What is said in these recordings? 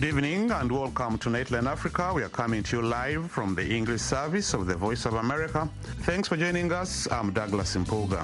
Good evening and welcome to Nightline Africa. We are coming to you live from the English service of the Voice of America. Thanks for joining us. I'm Douglas Mpuga.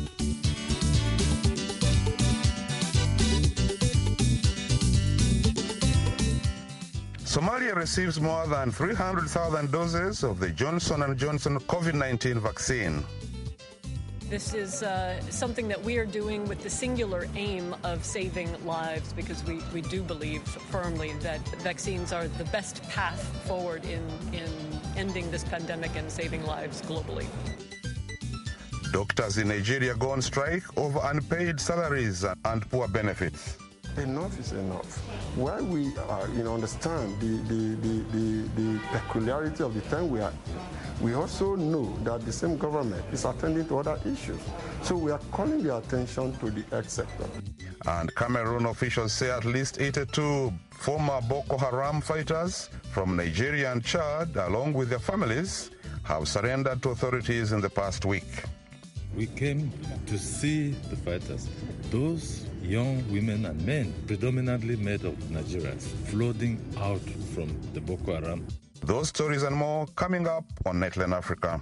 Somalia receives more than 300,000 doses of the Johnson & Johnson COVID-19 vaccine. This is something that we are doing with the singular aim of saving lives, because we do believe firmly that vaccines are the best path forward in ending this pandemic and saving lives globally. Doctors in Nigeria go on strike over unpaid salaries and poor benefits. Enough is enough. While we understand the peculiarity of the time we are in, we also know that the same government is attending to other issues. So we are calling the attention to the health sector. And Cameroon officials say at least 82 former Boko Haram fighters from Nigeria and Chad, along with their families, have surrendered to authorities in the past week. We came to see the fighters, those young women and men, predominantly made of Nigerians, flooding out from the Boko Haram. Those stories and more coming up on Nightline Africa.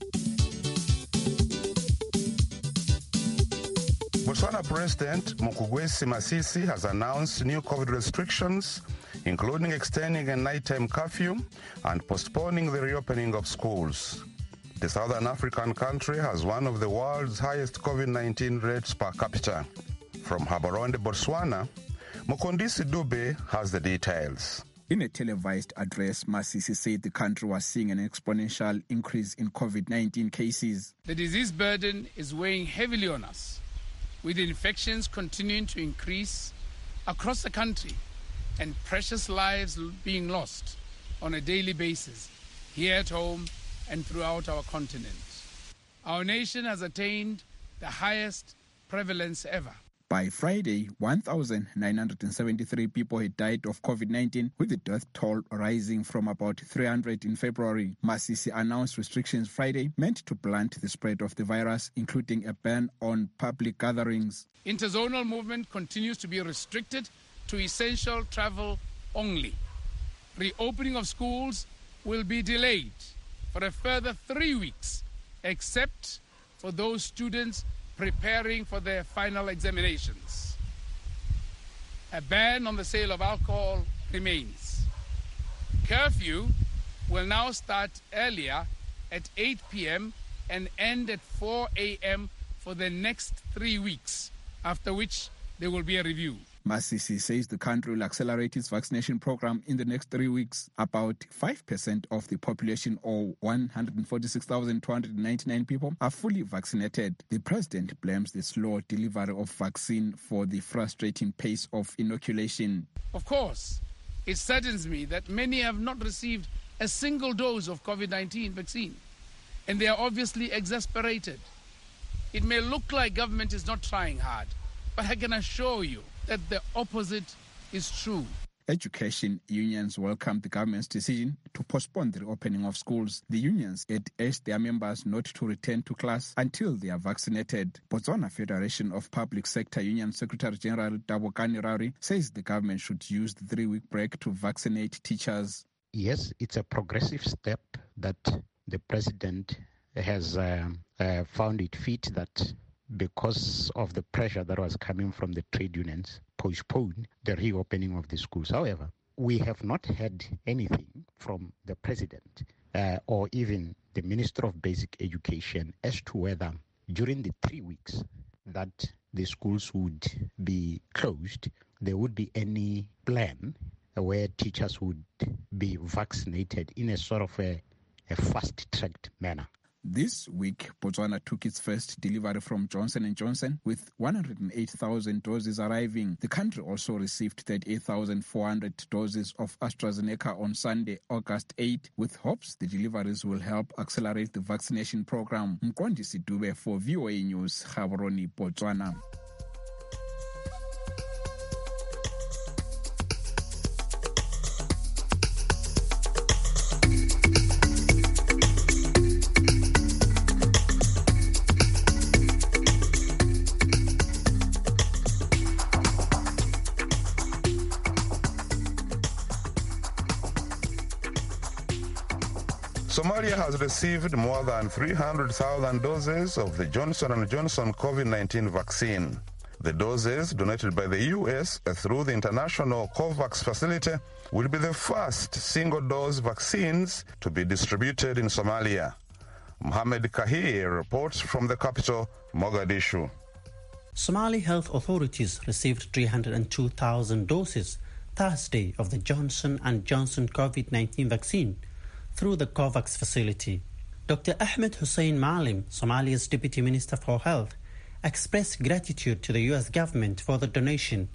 Botswana President Mokgweetsi Masisi has announced new COVID restrictions, including extending a nighttime curfew and postponing the reopening of schools. The Southern African country has one of the world's highest COVID-19 rates per capita. From Gaborone, Botswana, Mokondisi Dube has the details. In a televised address, Masisi said the country was seeing an exponential increase in COVID-19 cases. The disease burden is weighing heavily on us, with infections continuing to increase across the country and precious lives being lost on a daily basis here at home and throughout our continent. Our nation has attained the highest prevalence ever. By Friday, 1,973 people had died of COVID-19, with the death toll rising from about 300 in February. Masisi announced restrictions Friday meant to blunt the spread of the virus, including a ban on public gatherings. Interzonal movement continues to be restricted to essential travel only. Reopening of schools will be delayed for a further 3 weeks, except for those students preparing for their final examinations. A ban on the sale of alcohol remains. Curfew will now start earlier at 8 p.m. and end at 4 a.m. for the next 3 weeks, after which there will be a review. Masisi says the country will accelerate its vaccination program in the next 3 weeks. About 5% of the population, or 146,299 people, are fully vaccinated. The president blames the slow delivery of vaccine for the frustrating pace of inoculation. Of course, it saddens me that many have not received a single dose of COVID-19 vaccine, and they are obviously exasperated. It may look like government is not trying hard, but I can assure you that the opposite is true. Education unions welcomed the government's decision to postpone the reopening of schools. The unions had urged their members not to return to class until they are vaccinated. Botswana Federation of Public Sector Union Secretary General Dabokani Rauri says the government should use the 3-week break to vaccinate teachers. Yes, it's a progressive step that the president has found it fit that because of the pressure that was coming from the trade unions, postpone the reopening of the schools. However, we have not heard anything from the president or even the Minister of Basic Education as to whether during the 3 weeks that the schools would be closed, there would be any plan where teachers would be vaccinated in a sort of a fast-tracked manner. This week, Botswana took its first delivery from Johnson & Johnson, with 108,000 doses arriving. The country also received 38,400 doses of AstraZeneca on Sunday, August 8, with hopes the deliveries will help accelerate the vaccination program. Mkondisi Dube for VOA News, Gaborone, Botswana. Somalia has received more than 300,000 doses of the Johnson & Johnson COVID-19 vaccine. The doses donated by the U.S. through the international COVAX facility will be the first single-dose vaccines to be distributed in Somalia. Mohamed Kahir reports from the capital, Mogadishu. Somali health authorities received 302,000 doses Thursday of the Johnson & Johnson COVID-19 vaccine through the COVAX facility. Dr. Ahmed Hussein Maalim, Somalia's Deputy Minister for Health, expressed gratitude to the U.S. government for the donation.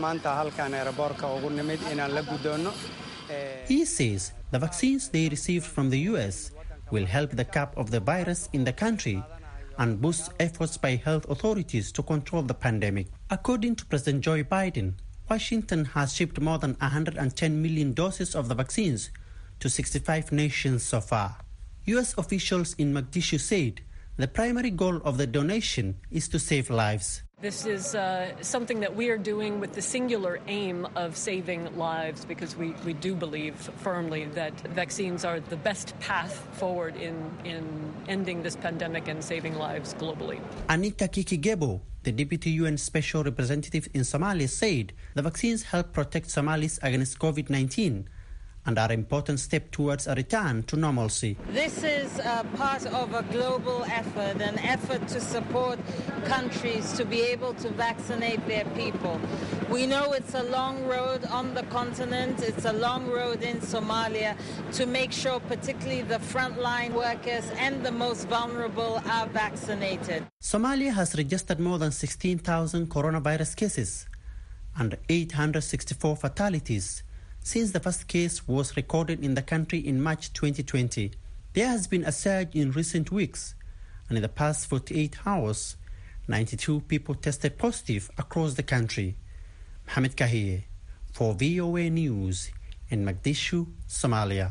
He says the vaccines they received from the U.S. will help the cap of the virus in the country and boost efforts by health authorities to control the pandemic. According to President Joe Biden, Washington has shipped more than 110 million doses of the vaccines to 65 nations so far. U.S. officials in Mogadishu said the primary goal of the donation is to save lives. This is something that we are doing with the singular aim of saving lives, because we do believe firmly that vaccines are the best path forward in ending this pandemic and saving lives globally. Anita Kikigebo, the Deputy UN Special Representative in Somalia, said the vaccines help protect Somalis against COVID-19 and are an important step towards a return to normalcy. This is part of a global effort, an effort to support countries to be able to vaccinate their people. We know it's a long road on the continent, it's a long road in Somalia to make sure particularly the frontline workers and the most vulnerable are vaccinated. Somalia has registered more than 16,000 coronavirus cases and 864 fatalities since the first case was recorded in the country in March 2020. There has been a surge in recent weeks, and in the past 48 hours, 92 people tested positive across the country. Mohamed Kahir for VOA News in Mogadishu, Somalia.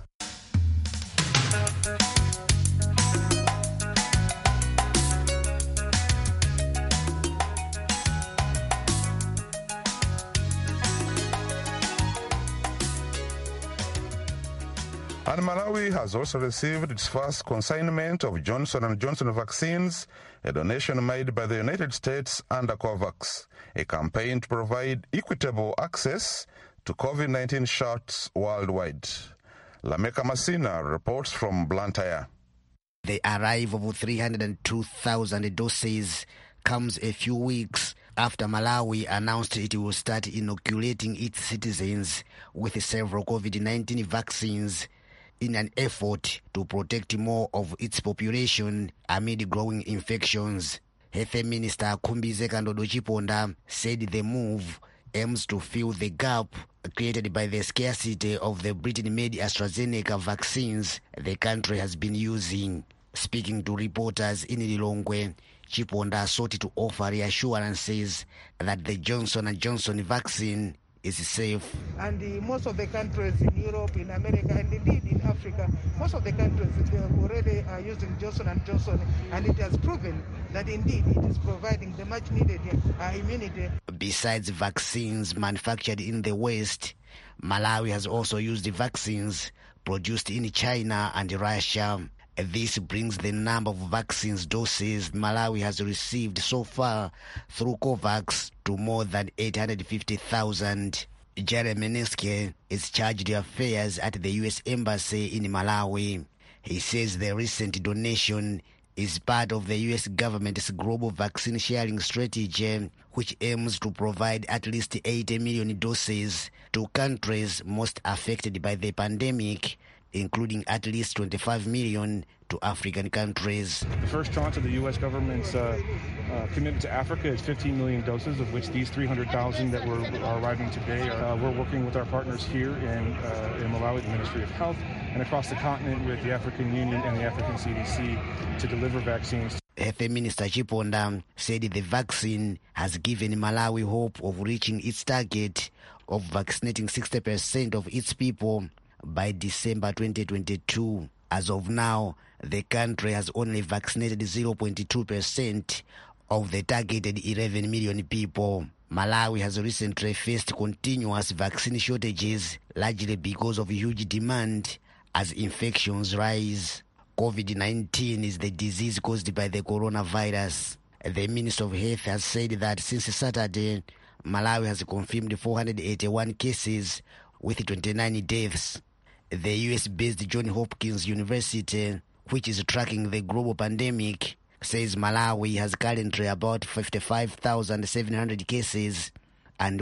And Malawi has also received its first consignment of Johnson & Johnson vaccines, a donation made by the United States under COVAX, a campaign to provide equitable access to COVID-19 shots worldwide. Lameka Masina reports from Blantyre. The arrival of 302,000 doses comes a few weeks after Malawi announced it will start inoculating its citizens with several COVID-19 vaccines in an effort to protect more of its population amid growing infections. Health Minister Khumbize Kandodo Chiponda said the move aims to fill the gap created by the scarcity of the Britain-made AstraZeneca vaccines the country has been using. Speaking to reporters in Lilongwe, Chiponda sought to offer reassurances that the Johnson & Johnson vaccine is safe. And most of the countries in Europe, in America, and indeed in Africa, most of the countries already are using Johnson & Johnson, and it has proven that indeed it is providing the much needed immunity. Besides vaccines manufactured in the West, Malawi has also used vaccines produced in China and Russia. This brings the number of vaccines doses Malawi has received so far through COVAX to more than 850,000. Jeremy Neske is chargé d'affaires at the U.S. Embassy in Malawi. He says the recent donation is part of the U.S. government's global vaccine sharing strategy, which aims to provide at least 80 million doses to countries most affected by the pandemic, including at least 25 million to African countries. The first tranche of the U.S. government's commitment to Africa is 15 million doses, of which these 300,000 that are arriving today. We're working with our partners here in Malawi, the Ministry of Health, and across the continent with the African Union and the African CDC to deliver vaccines. Health Minister Chiponda said the vaccine has given Malawi hope of reaching its target of vaccinating 60% of its people by December 2022. As of now, the country has only vaccinated 0.2% of the targeted 11 million people. Malawi has recently faced continuous vaccine shortages, largely because of huge demand as infections rise. COVID-19 is the disease caused by the coronavirus. The Minister of Health has said that since Saturday, Malawi has confirmed 481 cases with 29 deaths. The US-based Johns Hopkins University, which is tracking the global pandemic, says Malawi has currently about 55,700 cases and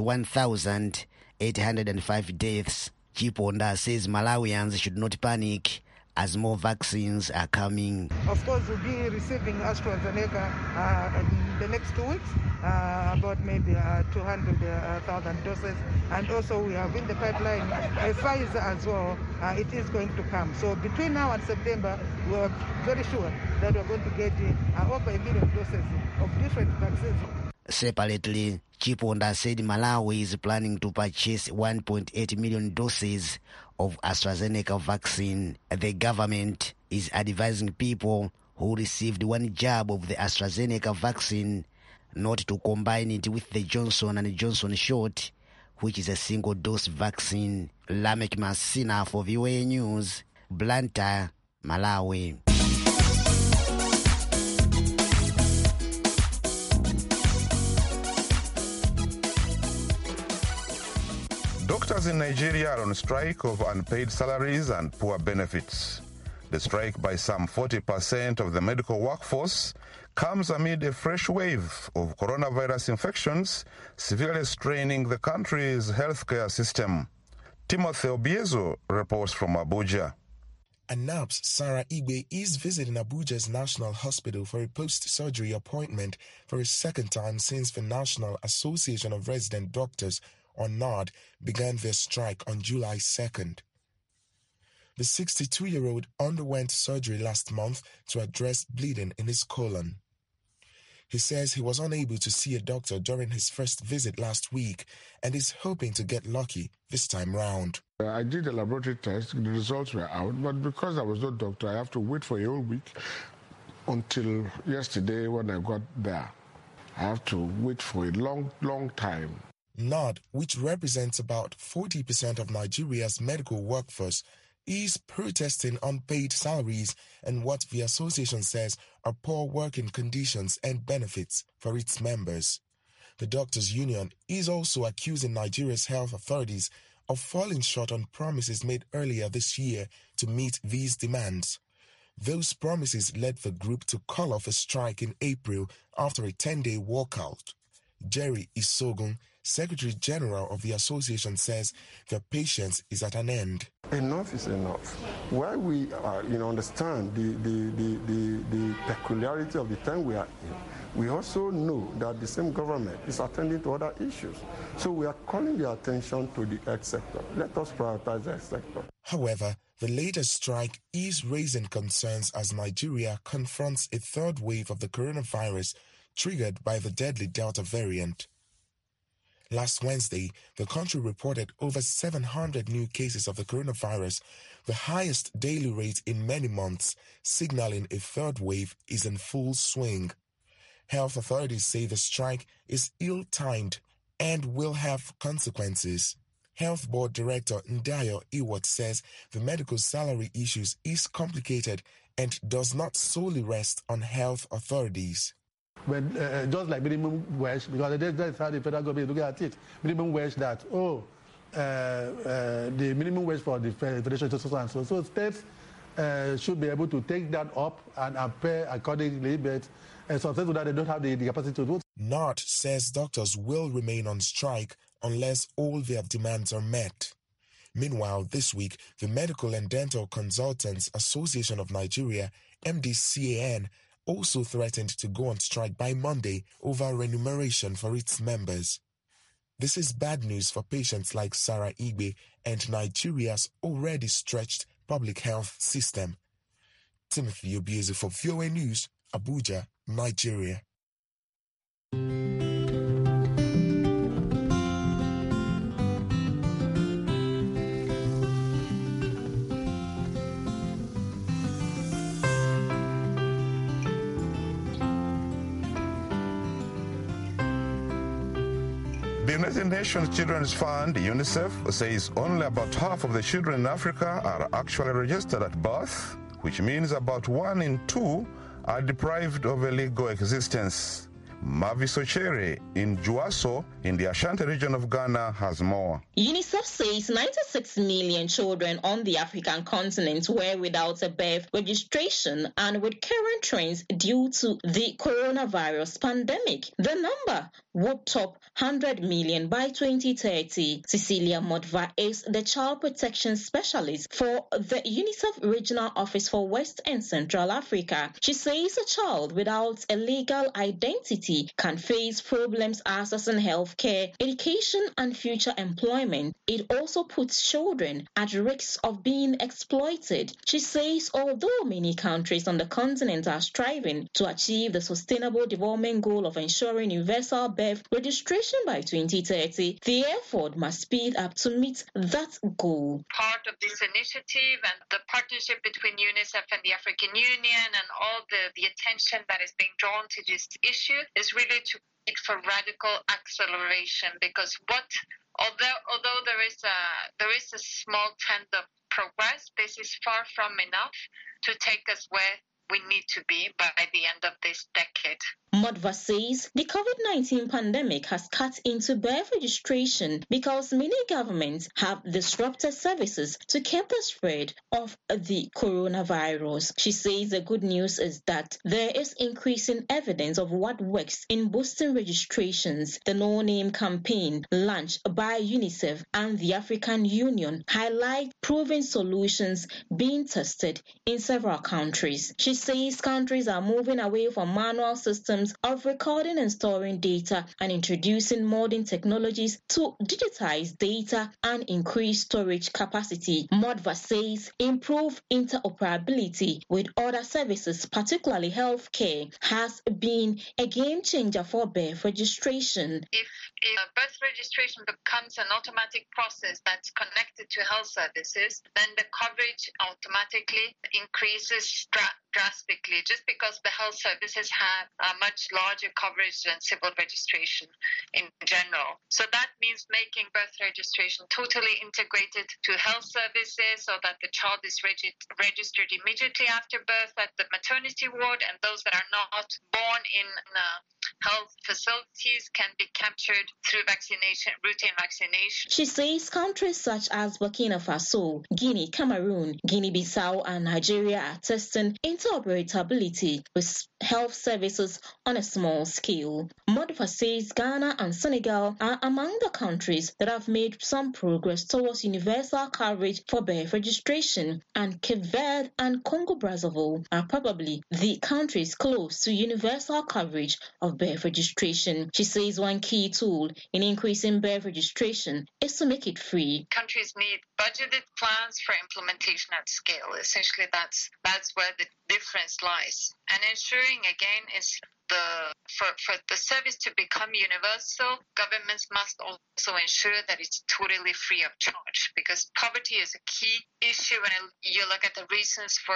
1,805 deaths. Chiponda says Malawians should not panic as more vaccines are coming. Of course, we'll be receiving AstraZeneca in the next 2 weeks, about maybe 200,000 doses. And also we have in the pipeline Pfizer as well. It is going to come. So between now and September, we are very sure that we're going to get over 1 million doses of different vaccines. Separately, Chiponda said Malawi is planning to purchase 1.8 million doses of AstraZeneca vaccine. The government is advising people who received one jab of the AstraZeneca vaccine not to combine it with the Johnson & Johnson shot, which is a single-dose vaccine. Lamek Masina for VOA News, Blantyre, Malawi. Doctors in Nigeria are on strike of unpaid salaries and poor benefits. The strike by some 40% of the medical workforce comes amid a fresh wave of coronavirus infections severely straining the country's healthcare system. Timothy Obiezo reports from Abuja. ANAP's Sarah Igbe is visiting Abuja's National Hospital for a post-surgery appointment for a second time since the National Association of Resident Doctors, or NARD, began their strike on July 2nd. The 62-year-old underwent surgery last month to address bleeding in his colon. He says he was unable to see a doctor during his first visit last week and is hoping to get lucky this time round. I did a laboratory test, the results were out, but because I was no doctor, I have to wait for a whole week until yesterday when I got there. I have to wait for a long time. NARD, which represents about 40% of Nigeria's medical workforce, is protesting unpaid salaries and what the association says are poor working conditions and benefits for its members. The Doctors' Union is also accusing Nigeria's health authorities of falling short on promises made earlier this year to meet these demands. Those promises led the group to call off a strike in April after a 10-day walkout. Jerry Isogun, Secretary General of the association, says the patience is at an end. Enough is enough. While we understand the peculiarity of the time we are in, we also know that the same government is attending to other issues. So we are calling the attention to the health sector. Let us prioritize the health sector. However, the latest strike is raising concerns as Nigeria confronts a third wave of the coronavirus triggered by the deadly Delta variant. Last Wednesday, the country reported over 700 new cases of the coronavirus, the highest daily rate in many months, signaling a third wave is in full swing. Health authorities say the strike is ill-timed and will have consequences. Health Board Director Ndayo Iwat says the medical salary issues is complicated and does not solely rest on health authorities. When just like minimum wage, because that's how the federal government is looking at it. Minimum wage that, the minimum wage for the federation is so and so. So states should be able to take that up and pay accordingly, but some states that they don't have the capacity to do. NARD says doctors will remain on strike unless all their demands are met. Meanwhile, this week, the Medical and Dental Consultants Association of Nigeria, MDCAN, also threatened to go on strike by Monday over remuneration for its members. This is bad news for patients like Sarah Igbe and Nigeria's already stretched public health system. Timothy Obiezu for VOA News, Abuja, Nigeria. The United Nations Children's Fund, UNICEF, says only about half of the children in Africa are actually registered at birth, which means about 1 in 2 are deprived of a legal existence. Mavis Ochere in Juaso in the Ashanti region of Ghana has more. UNICEF says 96 million children on the African continent were without a birth registration, and with current trends due to the coronavirus pandemic, the number would top 100 million by 2030. Cecilia Modva is the child protection specialist for the UNICEF Regional Office for West and Central Africa. She says a child without a legal identity can face problems accessing healthcare, education, and future employment. It also puts children at risk of being exploited. She says although many countries on the continent are striving to achieve the Sustainable Development Goal of ensuring universal birth registration by 2030, the effort must speed up to meet that goal. Part of this initiative and the partnership between UNICEF and the African Union and all the attention that is being drawn to this issue is really to seek for radical acceleration, because although there is a small trend of progress, this is far from enough to take us where we need to be by the end of this decade. Modva says the COVID-19 pandemic has cut into birth registration because many governments have disrupted services to curb the spread of the coronavirus. She says the good news is that there is increasing evidence of what works in boosting registrations. The No Name campaign launched by UNICEF and the African Union highlight proven solutions being tested in several countries. She says countries are moving away from manual systems of recording and storing data and introducing modern technologies to digitize data and increase storage capacity. Modva says improved interoperability with other services, particularly healthcare, has been a game changer for birth registration. If birth registration becomes an automatic process that's connected to health services, then the coverage automatically increases drastically, just because the health services have a much larger coverage than civil registration in general. So that means making birth registration totally integrated to health services so that the child is registered immediately after birth at the maternity ward, and those that are not born in health facilities can be captured through routine vaccination. She says countries such as Burkina Faso, Guinea, Cameroon, Guinea-Bissau, and Nigeria are testing interoperability with health services on a small scale. Modva says Ghana and Senegal are among the countries that have made some progress towards universal coverage for birth registration, and Cape Verde and Congo-Brazzaville are probably the countries close to universal coverage of birth registration. She says one key tool in increasing birth registration is to make it free. Countries need budgeted plans for implementation at scale. Essentially, that's where the difference lies. And ensuring, again, is for the service to become universal, governments must also ensure that it's totally free of charge, because poverty is a key issue when you look at the reasons for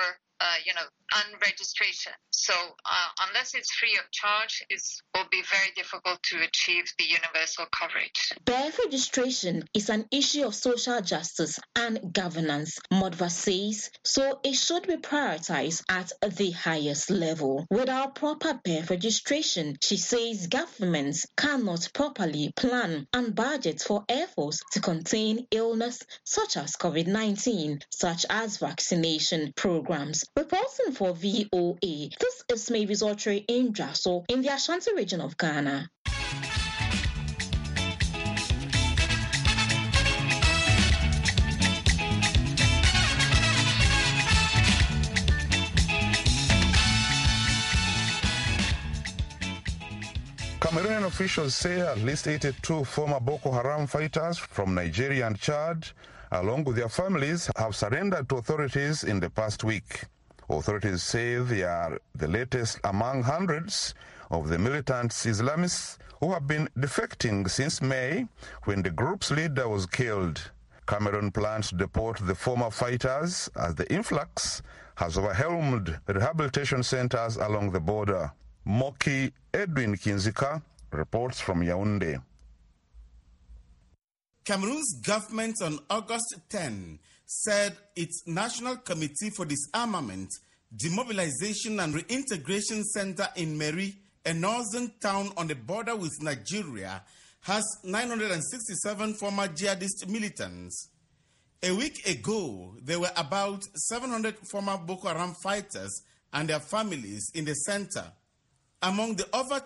unregistration. So unless it's free of charge, it will be very difficult to achieve the universal coverage. Birth registration is an issue of social justice and governance, Modva says, so it should be prioritized at the highest level. Without proper birth registration, she says governments cannot properly plan and budget for efforts to contain illness such as COVID-19, such as vaccination programs. Reporting for VOA, this is Mavis Ochere in Juaso in the Ashanti region of Ghana. Cameroonian officials say at least 82 former Boko Haram fighters from Nigeria and Chad, along with their families, have surrendered to authorities in the past week. Authorities say they are the latest among hundreds of the militant Islamists who have been defecting since May, when the group's leader was killed. Cameroon plans to deport the former fighters as the influx has overwhelmed rehabilitation centers along the border. Moki Edwin Kinzika reports from Yaoundé. Cameroon's government on August 10 said its National Committee for Disarmament, Demobilization and Reintegration Center in Meri, a northern town on the border with Nigeria, has 967 former jihadist militants. A week ago, there were about 700 former Boko Haram fighters and their families in the center. Among the over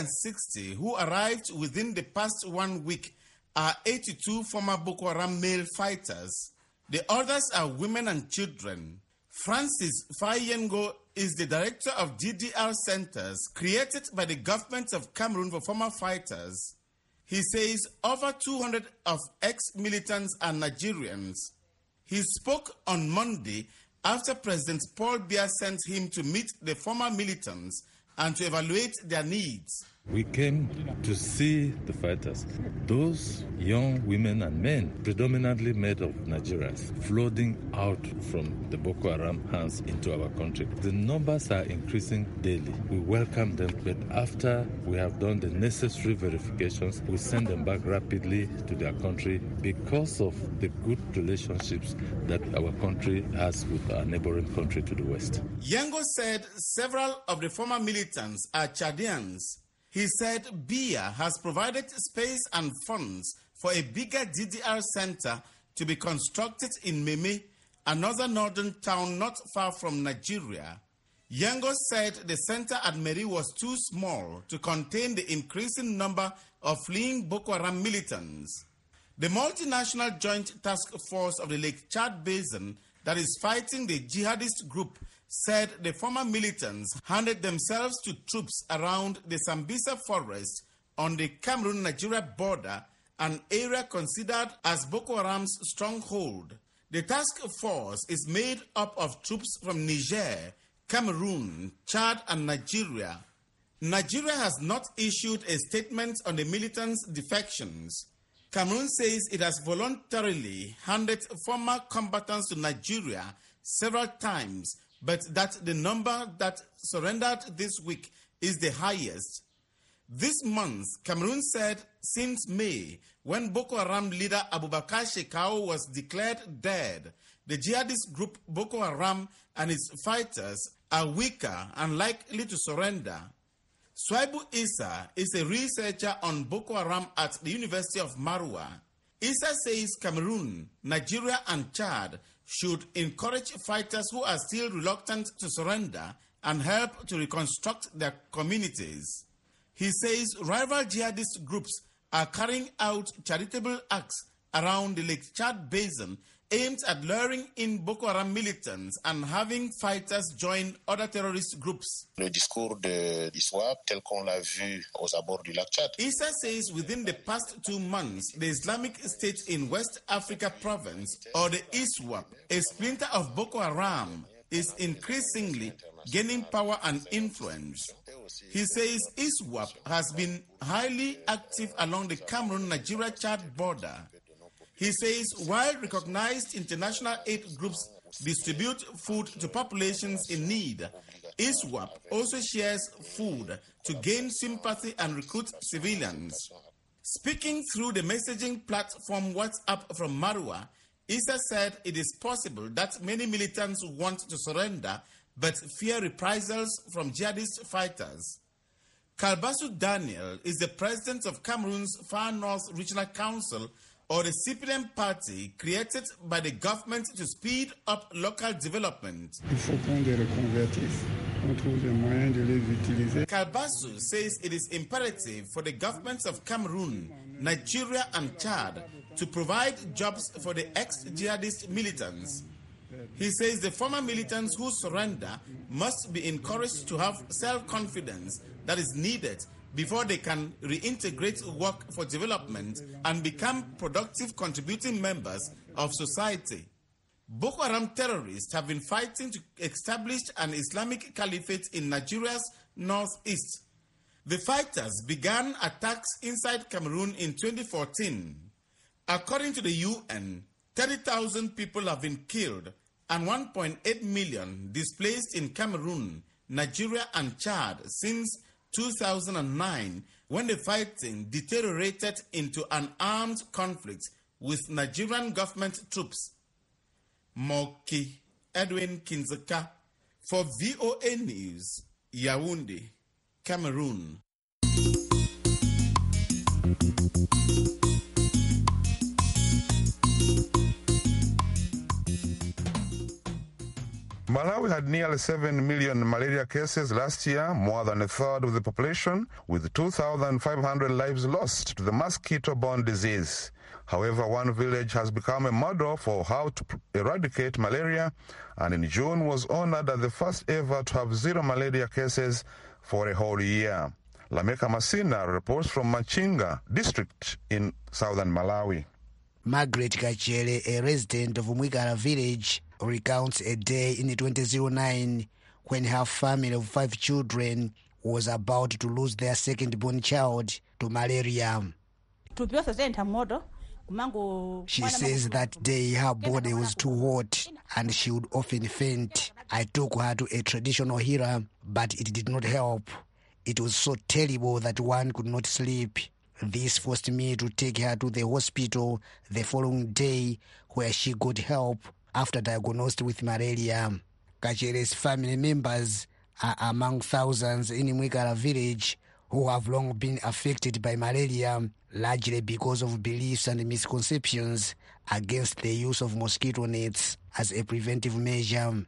260 who arrived within the past 1 week are 82 former Boko Haram male fighters. The others are women and children. Francis Fayengo is the director of DDR centers created by the government of Cameroon for former fighters. He says over 200 of ex-militants are Nigerians. He spoke on Monday after President Paul Biya sent him to meet the former militants and to evaluate their needs. We came to see the fighters, those young women and men, predominantly made of Nigerians, flooding out from the Boko Haram hands into our country. The numbers are increasing daily. We welcome them, but after we have done the necessary verifications, we send them back rapidly to their country because of the good relationships that our country has with our neighboring country to the west. Yengo said several of the former militants are Chadians. He said Biya has provided space and funds for a bigger DDR center to be constructed in Meme, another northern town not far from Nigeria. Yengo said the center at Meri was too small to contain the increasing number of fleeing Boko Haram militants. The multinational joint task force of the Lake Chad Basin that is fighting the jihadist group said the former militants handed themselves to troops around the Sambisa forest on the Cameroon-Nigeria border, an area considered as Boko Haram's stronghold. The task force is made up of troops from Niger, Cameroon, Chad, and Nigeria. Nigeria has not issued a statement on the militants' defections. Cameroon says it has voluntarily handed former combatants to Nigeria several times, but that the number that surrendered this week is the highest. This month, Cameroon said since May, when Boko Haram leader Abubakar Shekau was declared dead, the jihadist group Boko Haram and its fighters are weaker and likely to surrender. Swaibu Issa is a researcher on Boko Haram at the University of Marwa. Issa says Cameroon, Nigeria, and Chad should encourage fighters who are still reluctant to surrender and help to reconstruct their communities. He says rival jihadist groups are carrying out charitable acts around the Lake Chad Basin aimed at luring in Boko Haram militants and having fighters join other terrorist groups. Le discours de l'ISWAP, tel qu'on l'a vu aux abords du lac Tchad. Issa says within the past 2 months, the Islamic State in West Africa province, or the ISWAP, a splinter of Boko Haram, is increasingly gaining power and influence. He says ISWAP has been highly active along the Cameroon-Nigeria-Chad border. He says while recognized international aid groups distribute food to populations in need, ISWAP also shares food to gain sympathy and recruit civilians. Speaking through the messaging platform WhatsApp from Marwa, Issa said it is possible that many militants want to surrender but fear reprisals from jihadist fighters. Kalbasu Daniel is the president of Cameroon's Far North Regional Council, or the CPDM party created by the government to speed up local development. Kalbasu says it is imperative for the governments of Cameroon, Nigeria, and Chad to provide jobs for the ex-jihadist militants. He says the former militants who surrender must be encouraged to have self-confidence that is needed before they can reintegrate work for development and become productive contributing members of society. Boko Haram terrorists have been fighting to establish an Islamic caliphate in Nigeria's northeast. The fighters began attacks inside Cameroon in 2014. According to the UN, 30,000 people have been killed and 1.8 million displaced in Cameroon, Nigeria, and Chad since 2009, when the fighting deteriorated into an armed conflict with Nigerian government troops. Moki Edwin Kinzeka for VOA News, Yaoundé, Cameroon. Malawi had nearly 7 million malaria cases last year, more than a third of the population, with 2,500 lives lost to the mosquito-borne disease. However, one village has become a model for how to eradicate malaria, and in June was honored as the first ever to have zero malaria cases for a whole year. Lameka Masina reports from Machinga district in southern Malawi. Margaret Kachere, a resident of Mwikala village, recounts a day in 2009 when her family of 5 children was about to lose their second-born child to malaria. She says that day her body was too hot and she would often faint. I took her to a traditional healer, but it did not help. It was so terrible that one could not sleep. This forced me to take her to the hospital the following day, where she got help after diagnosed with malaria. Kachere's family members are among thousands in Mwikala village who have long been affected by malaria, largely because of beliefs and misconceptions against the use of mosquito nets as a preventive measure.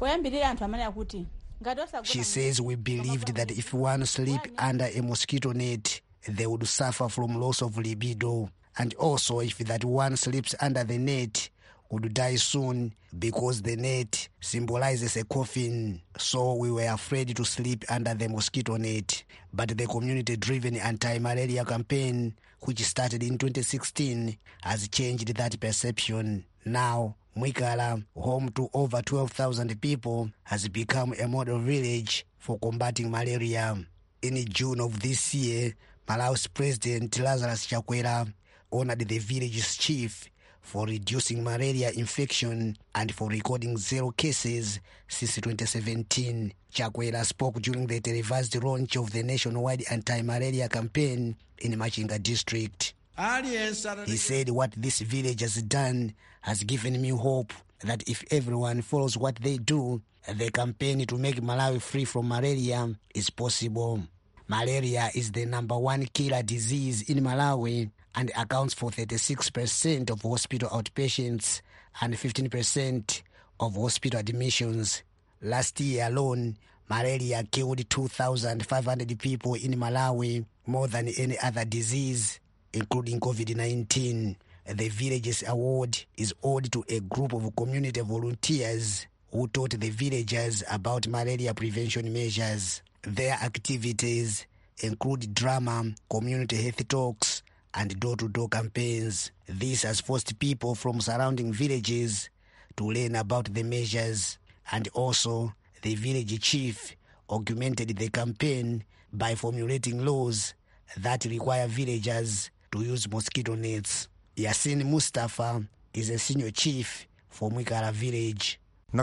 She says we believed that if one slept under a mosquito net, they would suffer from loss of libido, and also if that one sleeps under the net, would die soon because the net symbolizes a coffin. So we were afraid to sleep under the mosquito net. But the community-driven anti-malaria campaign, which started in 2016, has changed that perception. Now, Mwikala, home to over 12,000 people, has become a model village for combating malaria. In June of this year, Malawi's President Lazarus Chakwera honored the village's chief for reducing malaria infection and for recording 0 cases since 2017. Chakwera spoke during the televised launch of the nationwide anti-malaria campaign in Machinga district. He said, what this village has done has given me hope that if everyone follows what they do, the campaign to make Malawi free from malaria is possible. Malaria is the #1 killer disease in Malawi and accounts for 36% of hospital outpatients and 15% of hospital admissions. Last year alone, malaria killed 2,500 people in Malawi, more than any other disease, including COVID-19. The village's award is owed to a group of community volunteers who taught the villagers about malaria prevention measures. Their activities include drama, community health talks, and door-to-door campaigns. This has forced people from surrounding villages to learn about the measures, and also the village chief augmented the campaign by formulating laws that require villagers to use mosquito nets. Yasin Mustafa is a senior chief for Mwikala village.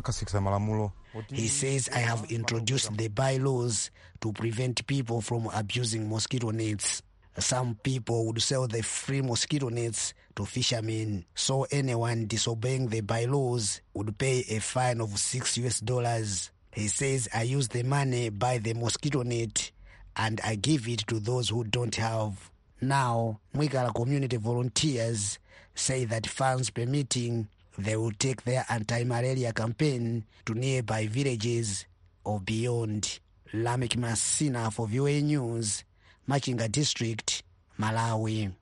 He says, I have introduced the bylaws to prevent people from abusing mosquito nets. Some people would sell the free mosquito nets to fishermen, so anyone disobeying the bylaws would pay a fine of $6. He says, I use the money, buy the mosquito net, and I give it to those who don't have. Now, Mwikala community volunteers say that funds permitting, they will take their anti-malaria campaign to nearby villages or beyond. Lamek Masina for VOA News, Machinga District, Malawi.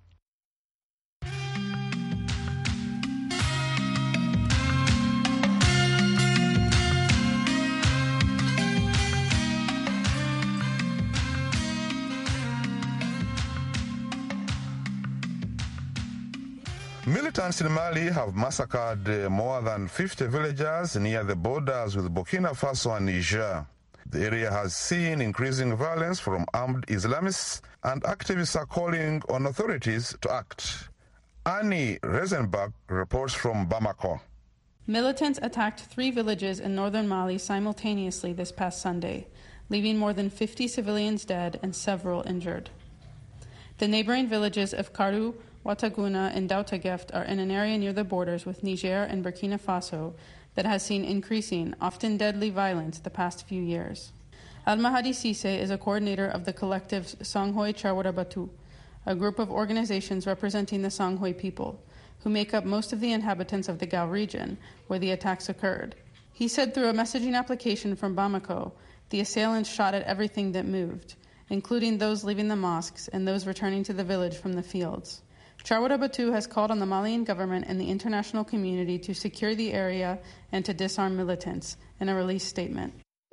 Militants in Mali have massacred more than 50 villagers near the borders with Burkina Faso and Niger. The area has seen increasing violence from armed Islamists, and activists are calling on authorities to act. Annie Reisenberg reports from Bamako. Militants attacked 3 villages in northern Mali simultaneously this past Sunday, leaving more than 50 civilians dead and several injured. The neighboring villages of Karu, Wataguna, and Dautageft are in an area near the borders with Niger and Burkina Faso that has seen increasing, often deadly violence the past few years. Al-Mahdi Cisse is a coordinator of the collective Songhoy Chawara Batu, a group of organizations representing the Songhoy people, who make up most of the inhabitants of the Gao region where the attacks occurred. He said through a messaging application from Bamako, the assailants shot at everything that moved, including those leaving the mosques and those returning to the village from the fields. Chawara Batu has called on the Malian government and the international community to secure the area and to disarm militants in a release statement.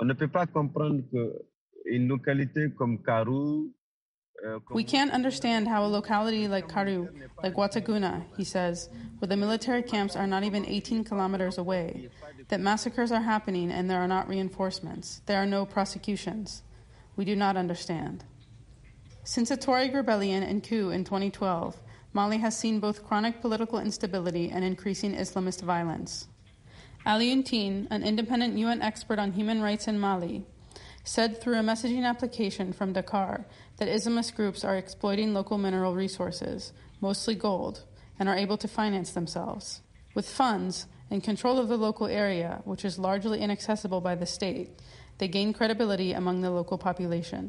We can't understand how a locality like Karu, like Wataguna, he says, where the military camps are not even 18 kilometers away, that massacres are happening and there are not reinforcements. There are no prosecutions. We do not understand. Since a Tuareg rebellion and coup in 2012, Mali has seen both chronic political instability and increasing Islamist violence. Alioune Tine, an independent UN expert on human rights in Mali, said through a messaging application from Dakar that Islamist groups are exploiting local mineral resources, mostly gold, and are able to finance themselves. With funds and control of the local area, which is largely inaccessible by the state, they gain credibility among the local population.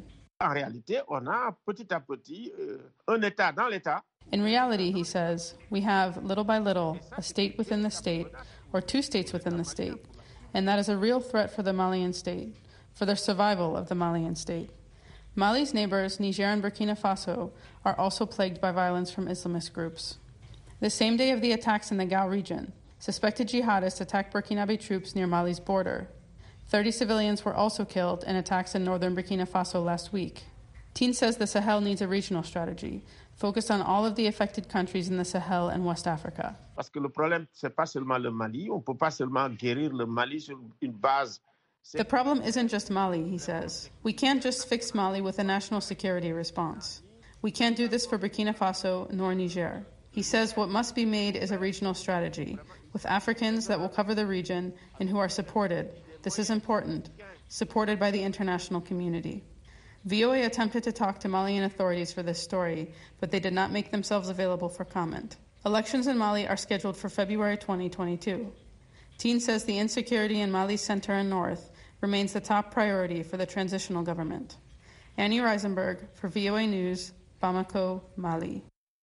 In reality, he says, we have, little by little, a state within the state, or two states within the state, and that is a real threat for the Malian state, for the survival of the Malian state. Mali's neighbors, Niger and Burkina Faso, are also plagued by violence from Islamist groups. The same day of the attacks in the Gao region, suspected jihadists attacked Burkinabe troops near Mali's border. 30 civilians were also killed in attacks in northern Burkina Faso last week. Tine says the Sahel needs a regional strategy, focused on all of the affected countries in the Sahel and West Africa. Parce que le problème, c'est pas seulement le Mali. On peut pas seulement guérir le Mali sur une base. The problem isn't just Mali, he says. We can't just fix Mali with a national security response. We can't do this for Burkina Faso nor Niger. He says what must be made is a regional strategy, with Africans that will cover the region and who are supported, this is important, supported by the international community. VOA attempted to talk to Malian authorities for this story, but they did not make themselves available for comment. Elections in Mali are scheduled for February 2022. Tine says the insecurity in Mali's center and north remains the top priority for the transitional government. Annie Reisenberg for VOA News, Bamako, Mali.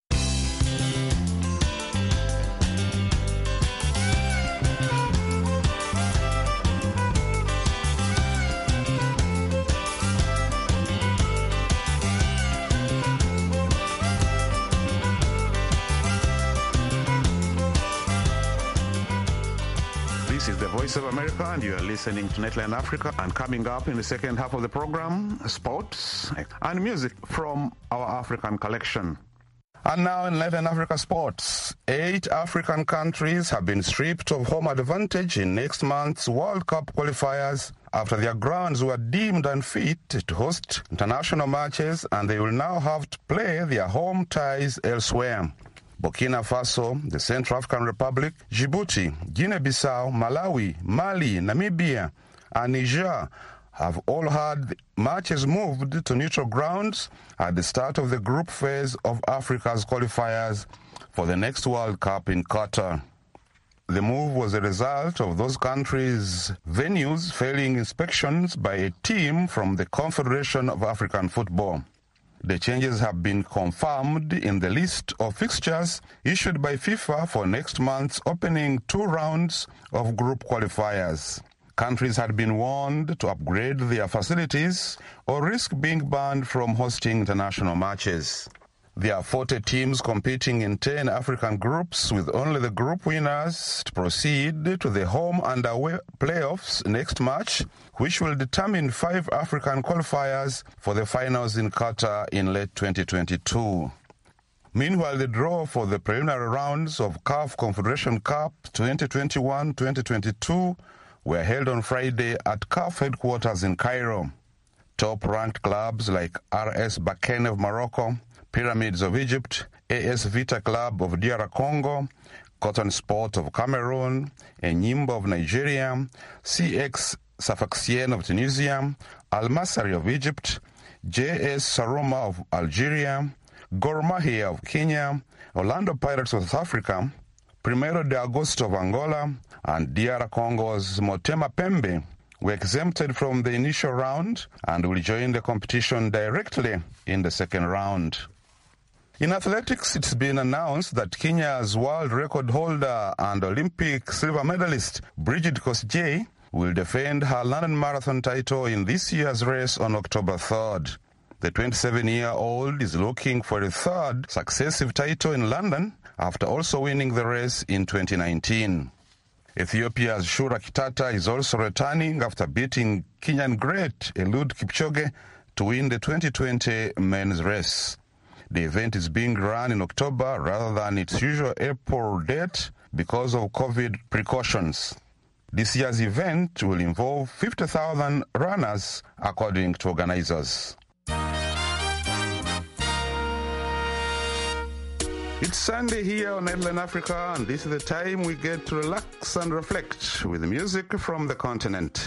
This is the Voice of America, and you are listening to Nightline Africa. And coming up in the second half of the program, sports and music from our African collection. And now in Latin Africa sports, 8 African countries have been stripped of home advantage in next month's World Cup qualifiers after their grounds were deemed unfit to host international matches, and they will now have to play their home ties elsewhere. Burkina Faso, the Central African Republic, Djibouti, Guinea-Bissau, Malawi, Mali, Namibia, and Niger have all had matches moved to neutral grounds at the start of the group phase of Africa's qualifiers for the next World Cup in Qatar. The move was a result of those countries' venues failing inspections by a team from the Confederation of African Football. The changes have been confirmed in the list of fixtures issued by FIFA for next month's opening 2 rounds of group qualifiers. Countries had been warned to upgrade their facilities or risk being banned from hosting international matches. There are 40 teams competing in 10 African groups, with only the group winners to proceed to the home and away playoffs next March, which will determine 5 African qualifiers for the finals in Qatar in late 2022. Meanwhile, the draw for the preliminary rounds of CAF Confederation Cup 2021-2022 were held on Friday at CAF headquarters in Cairo. Top-ranked clubs like RS Berkane of Morocco, Pyramids of Egypt, AS Vita Club of DR Congo, Cotton Sport of Cameroon, Enyimba of Nigeria, CX Sfaxien of Tunisia, Al Masry of Egypt, JS Saroma of Algeria, Gor Mahia of Kenya, Orlando Pirates of South Africa, Primero de Agosto of Angola and DR Congo's Motema Pembe were exempted from the initial round and will join the competition directly in the second round. In athletics, it's been announced that Kenya's world record holder and Olympic silver medalist Brigid Kosgei will defend her London Marathon title in this year's race on October 3rd. The 27-year-old is looking for a third successive title in London after also winning the race in 2019. Ethiopia's Shura Kitata is also returning after beating Kenyan great Eliud Kipchoge to win the 2020 men's race. The event is being run in October rather than its usual April date because of COVID precautions. This year's event will involve 50,000 runners, according to organizers. It's Sunday here on Headline Africa, and this is the time we get to relax and reflect with music from the continent.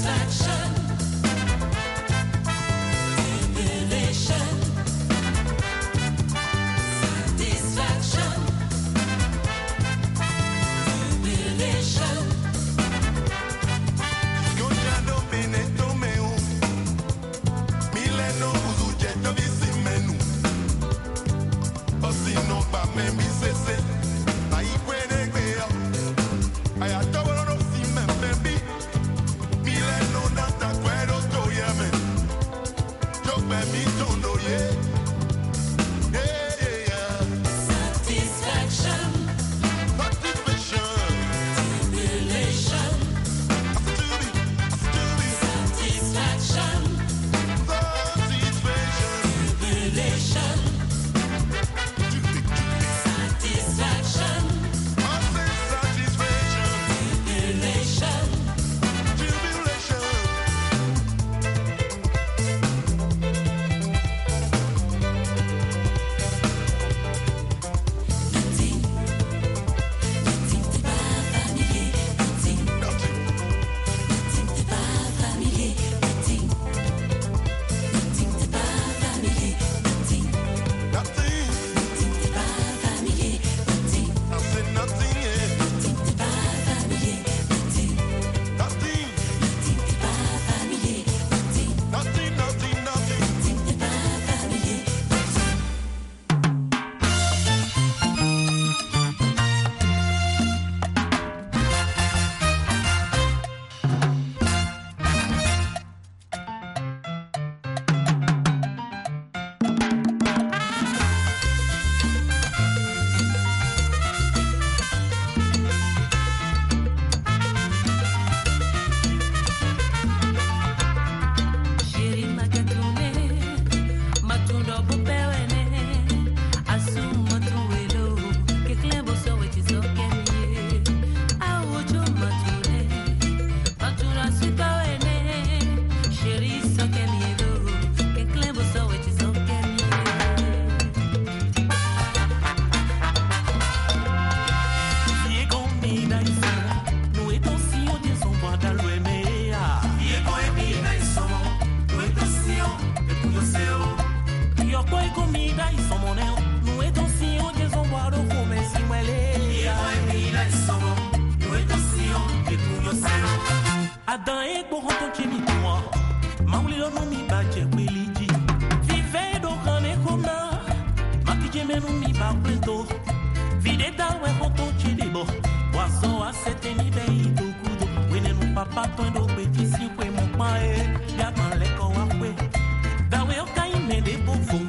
Pato ndo petit si kwe mon pae, ya man le ko akwe. Dawe o ka ine de bofu.